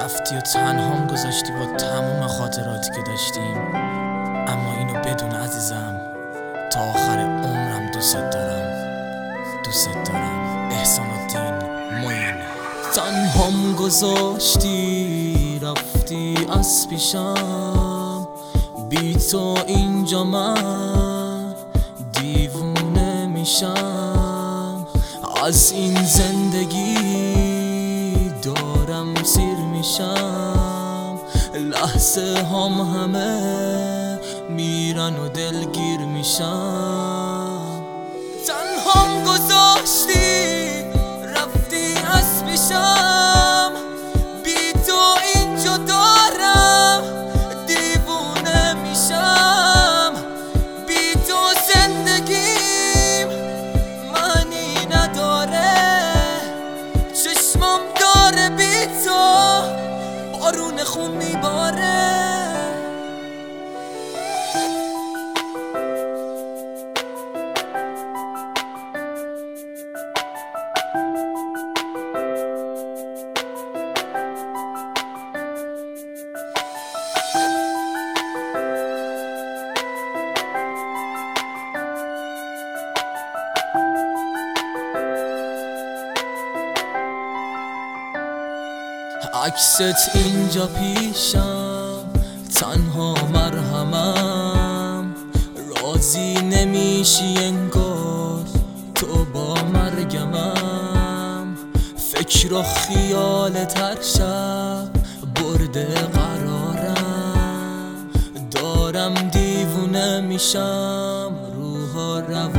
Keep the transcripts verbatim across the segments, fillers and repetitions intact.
رفتی و تنهام گذاشتی با تموم خاطراتی که داشتیم. اما اینو بدون عزیزم، تا آخر عمرم دوست دارم، دوست دارم. احسان الدین معین. تنهام گذاشتی رفتی از پیشم، بی تو اینجا من دیوونه میشم. از این زندگی دارم سیر میشم، لحظه هم همه میرن و دلگیر میشم. تنهام گذاشتی رفتی از پیشم، بی تو اینجا دارم دیوونه میشم. بی تو زندگیم معنی نداره، چشمم داره بی تو بارون خون میباره. عکست اینجا پیشم، تنها مرهمم. راضی نمیشی انگار تو با مرگمم. فکر و خیالت هر شب برده قرارم. دارم دیوونه میشم روح و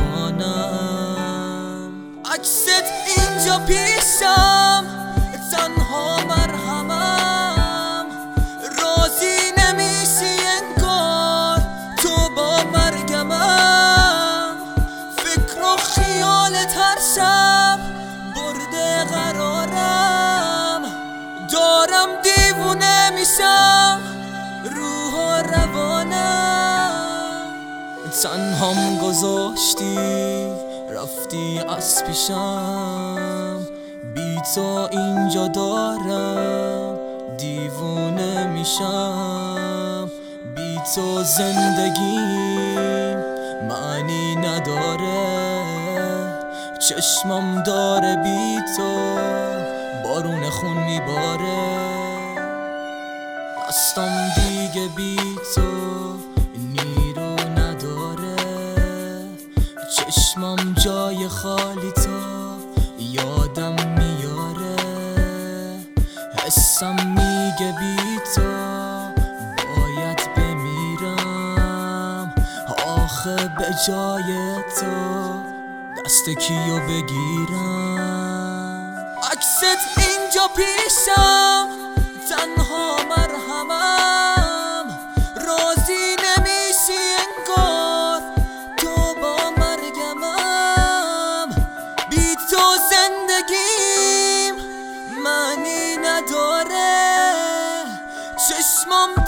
روانم. عکست اینجا پیشم، تنها مرهمم. راضی نمیشی انگار تو با مرگمم. فکر و خیالت هر شب برده قرارم. دارم دیوونه میشم روح و روانم. تنهام گذاشتی رفتی از پیشم، بی تو اینجا دارم دیوونه میشم. بی تو زندگیم معنی نداره، چشمم داره بی تو بارون خون میباره. دستم دیگه بی تو نیرو نداره، چشمم جای خالی تو یادم میاره. حسم میگه بی تو باید بمیرم. آخه به جای تو دست کیو بگیرم. عکست اینجا پیشم، تنها مرهمم. راضی نمیشی انگار تو با مرگمم. بی تو زندگیم معنی نداره، چشمم